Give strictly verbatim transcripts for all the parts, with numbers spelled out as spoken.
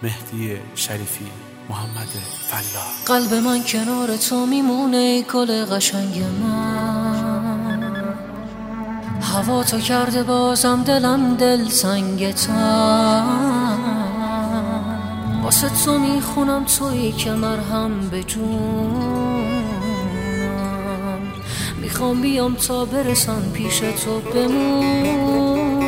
مهدی شریفی، محمد فلاح. قلب من کنار تو میمونه ای گل قشنگ من، هوا تو کرده بازم دلم دل سنگ تن، واسه تو میخونم تویی که مرهم به جونم، میخوام بیام تا برسم پیش تو بمون.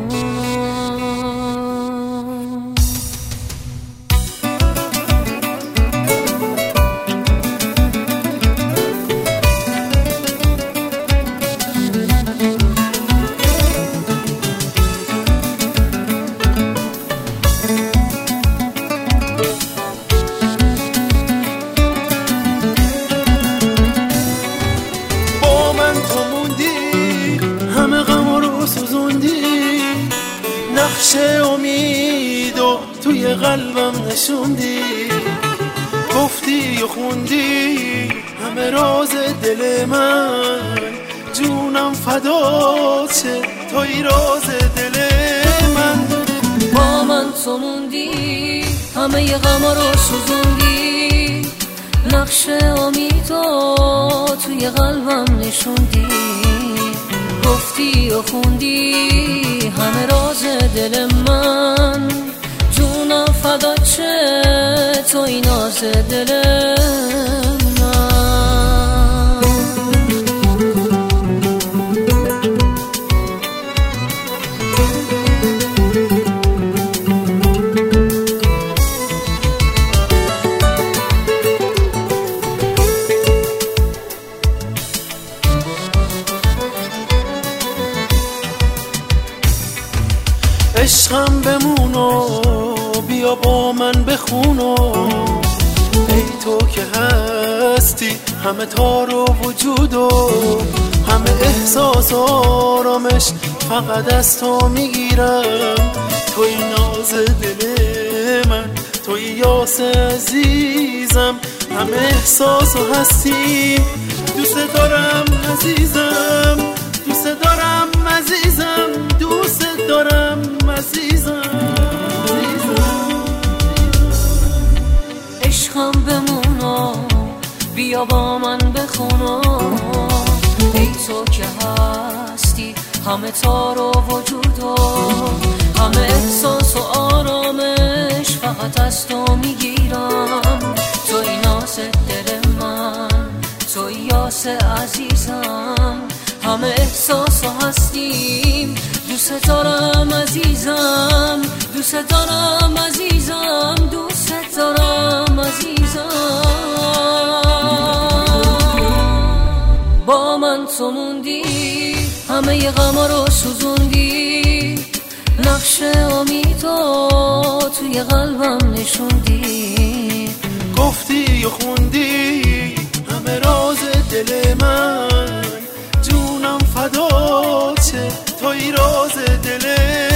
نقش امیدو توی قلبم نشوندی، گفتی و خوندی همه راز دل من، جونم فدا چه توی راز دل من. با من تو موندی همه غما رو سوزوندی، نقش امیدو توی قلبم نشوندی، گفتی و خوندی همه راز دل من، جونم فدا چه توی ناز دل من. عشقم بمونو بیا با من بخونو، ای تو که هستی همه تار و وجودو، همه احساس و آرامش فقط از تو میگیرم، توی ناز دل من، توی یاس عزیزم، همه احساس و هستی دوست دارم عزیزم، دوست دارم عزیزم، دوست دارم عزیزم. عشقم بمونو بیا با من بخونو، ای تو که هستی همه تار و وجودو، همه احساس و آرامش فقط از تو میگیرم، توی ناز دل من، توی یاس عزیزم، همه احساس و هستیم دوست دارم عزیزم، دوست دارم عزیزم، دوست دارم عزیزم. با من تو موندی همه غما رو سوزوندی، نقش امیدو توی قلبم نشوندی، گفتی و خوندی همه راز دل من، جونم فدا چه توی راز دل